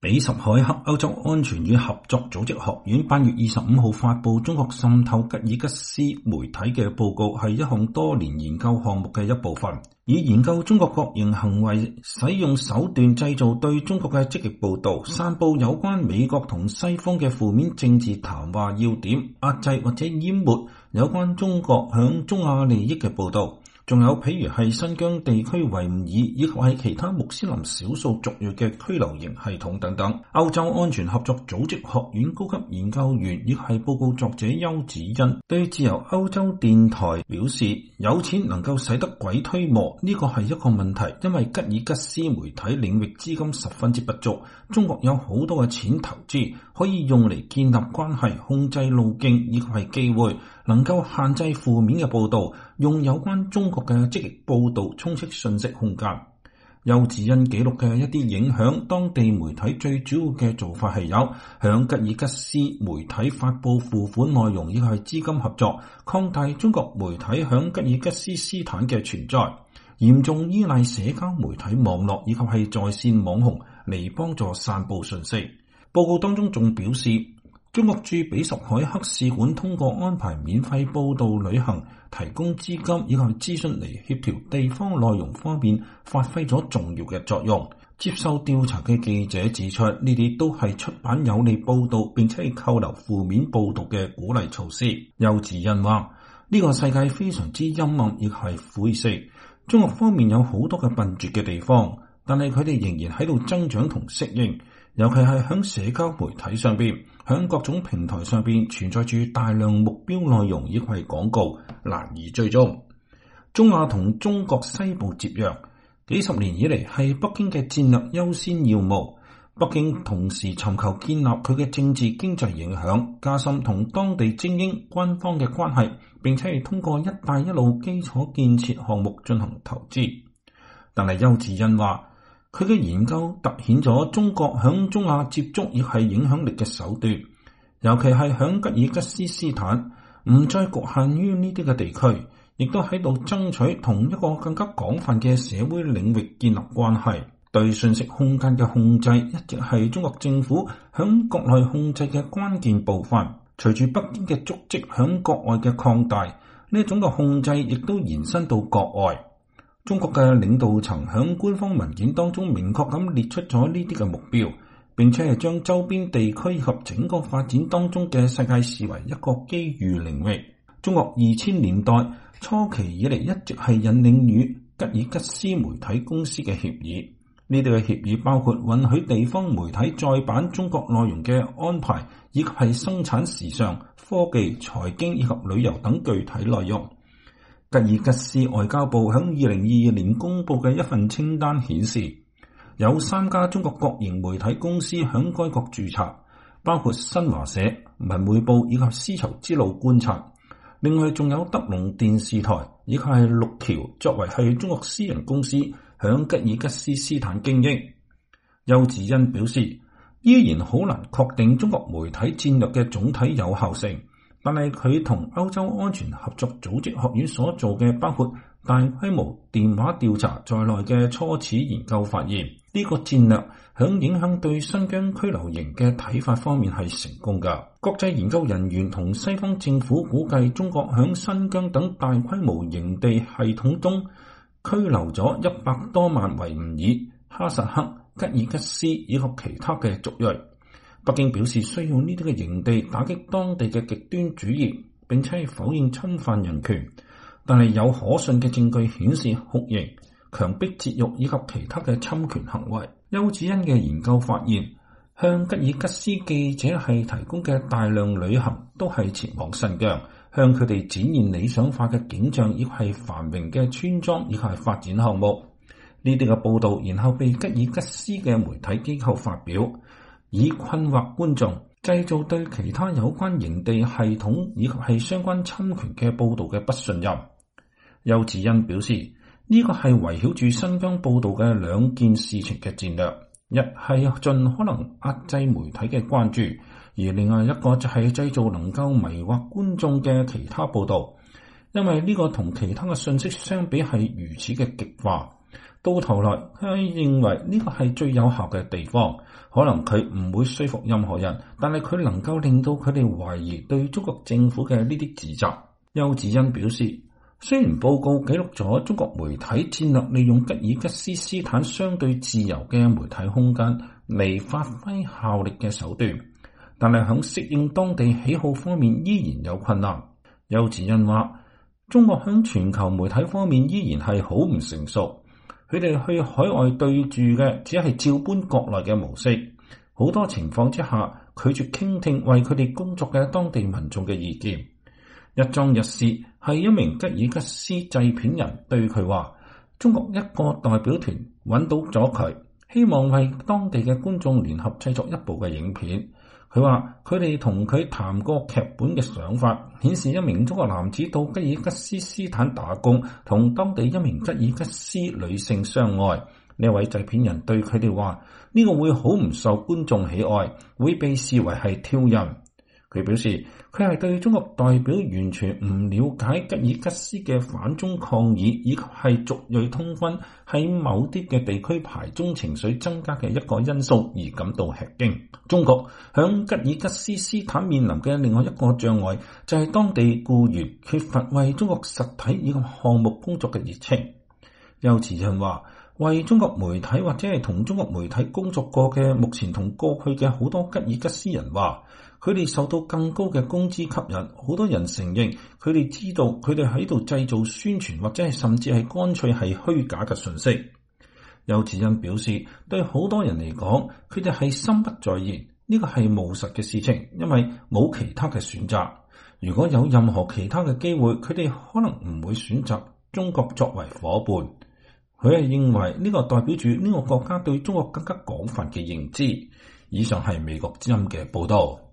比什凱克歐洲安全與合作組織學院8月25號發布中國滲透吉爾吉斯媒體嘅報告，係一項多年研究項目嘅一部分，以研究中國國營行為使用手段製造對中國嘅積極報道，散布有關美國同西方嘅負面政治談話要點，壓制或者淹沒有關中國響中亞利益嘅報道。仲有譬如係新疆地區維吾爾以及係其他穆斯林少數族裔嘅拘留營系統等等。歐洲安全合作組織學院高級研究員亦係報告作者邱子欣對自由歐洲電台表示，有錢能夠使得鬼推磨，呢個係一個問題，因為吉爾吉斯媒體領域資金十分之不足，中國有好多嘅錢投資可以用嚟建立關係、控制路徑以及係機會，能夠限制負面嘅報道，用有關中國嘅積極報道充斥信息空間。邱子欣記錄嘅一啲影響當地媒體最主要嘅做法係有向吉爾吉斯媒體發布付款內容，以及係資金合作，擴大中國媒體響吉爾吉斯斯坦嘅存在，嚴重依賴社交媒體網絡以及係在線網紅嚟幫助散布信息。報告當中仲表示，中國駐比什凱克使館通過安排免費報道旅行、提供資金以及資訊嚟協調地方內容方面發揮咗重要嘅作用。接受調查嘅記者指出，呢啲都係出版有利報道並且係扣留負面報道嘅鼓勵措施。邱子欣話：呢個世界非常之陰暗亦係灰色，中國方面有好多嘅笨拙嘅地方，但係佢哋仍然喺度增長同適應。尤其係響社交媒體上邊，響各種平台上邊存在住大量目標內容以及係廣告，難以追蹤。中亞同中國西部接壤，幾十年以嚟係北京嘅戰略優先要務。北京同時尋求建立佢嘅政治經濟影響，加深同當地精英軍方嘅關係，並且係通過一帶一路基礎建設項目進行投資。但係邱子欣話，佢嘅研究凸顯咗中國響中亞接觸亦係影響力嘅手段，尤其係響吉爾吉斯斯坦，唔再局限於呢啲嘅地區，亦都喺度爭取同一個更加廣泛嘅社會領域建立關係。對信息空間嘅控制一直係中國政府響國內控制嘅關鍵部分。隨住北京嘅足跡響國外嘅擴大，呢一種嘅控制亦都延伸到國外。中國嘅領導層響官方文件當中明確咁列出咗呢啲嘅目標，並且係將周邊地區及整個發展當中嘅世界視為一個機遇領域。中國2000年代初期以嚟一直係引領與吉爾吉斯媒體公司嘅協議，呢啲嘅協議包括允許地方媒體再版中國內容嘅安排，以及係生產時尚、科技、財經以及旅遊等具體內容。吉爾吉斯外交部喺2022年公布嘅一份清單顯示，有3家中國國營媒體公司喺該國註冊，包括新華社、文匯報以及絲綢之路觀察。另外仲有德龍電視台以及係六橋作為係中國私人公司喺吉爾吉斯斯坦經營。邱子欣表示，依然好難確定中國媒體戰略嘅總體有效性。但係佢同歐洲安全合作組織學院所做嘅包括大規模電話調查在內嘅初始研究發現，呢個戰略響影響對新疆拘留營嘅睇法方面係成功㗎。國際研究人員同西方政府估計，中國響新疆等大規模營地系統中拘留咗100多萬維吾爾、哈薩克、吉爾吉斯以及其他嘅族裔。北京表示需要呢啲嘅營地打擊當地嘅極端主義，並且否認侵犯人權，但係有可信嘅證據顯示酷刑、強迫節育以及其他嘅侵權行為。邱子欣嘅研究發現，向吉爾吉斯記者係提供嘅大量旅行都係前往新疆，向佢哋展現理想化嘅景象，亦係繁榮嘅村莊，亦係發展項目。呢啲嘅報道然後被吉爾吉斯嘅媒體機構發表，以困惑觀眾，製造對其他有關營地系統以及係相關侵權嘅報道嘅不信任。邱子欣表示，呢個係圍繞住新疆報道嘅兩件事情嘅戰略，一係盡可能壓制媒體嘅關注，而另外一個就係製造能夠迷惑觀眾嘅其他報道，因為呢個同其他嘅信息相比係如此嘅極化。 到頭來，佢認為呢個係最有效嘅地方。可能佢唔會說服任何人，但係佢能夠令到佢哋懷疑對中國政府嘅呢啲指責。邱子欣表示，雖然報告記錄咗中國媒體戰略利用吉爾吉斯斯坦相對自由嘅媒體空間嚟發揮效力嘅手段，但係喺適應當地喜好方面依然有困難。邱子欣話，中國喺全球媒體方面依然係好唔成熟。佢哋去海外對住嘅只係照搬國內嘅模式，好多情況之下拒絕傾聽為佢哋工作嘅當地民眾嘅意見。一樁日事係一名吉爾吉斯製片人對佢話，中國一個代表團揾到咗佢，希望為當地嘅觀眾聯合製作一部嘅影片。佢話佢哋同佢談過劇本嘅想法，顯示一名中國男子到吉爾吉斯斯坦打工，同當地一名吉爾吉斯女性相愛。呢位製片人對佢哋話，呢個會好唔受觀眾喜愛，會被視為係挑釁。佢表示，佢係對中國代表完全唔了解吉爾吉斯嘅反中抗議，以及係族裔通婚喺某啲嘅地區排中情緒增加嘅一個因素而感到吃驚。中國響吉爾吉斯斯坦面臨嘅另外一個障礙就係當地僱員缺乏為中國實體以及項目工作嘅熱情。邱子欣話，為中國媒體或者係同中國媒體工作過嘅目前同過去嘅好多吉爾吉斯人話，佢哋受到更高嘅工資吸引，好多人承認佢哋知道佢哋喺度製造宣傳或者係甚至係乾脆係虛假嘅信息。邱子欣表示，對好多人嚟講，佢哋係心不在焉，呢個係務實嘅事情，因為冇其他嘅選擇。如果有任何其他嘅機會，佢哋可能唔會選擇中國作為伙伴。佢係認為呢個代表住呢個國家對中國更加廣泛嘅認知。以上係美國之音嘅報道。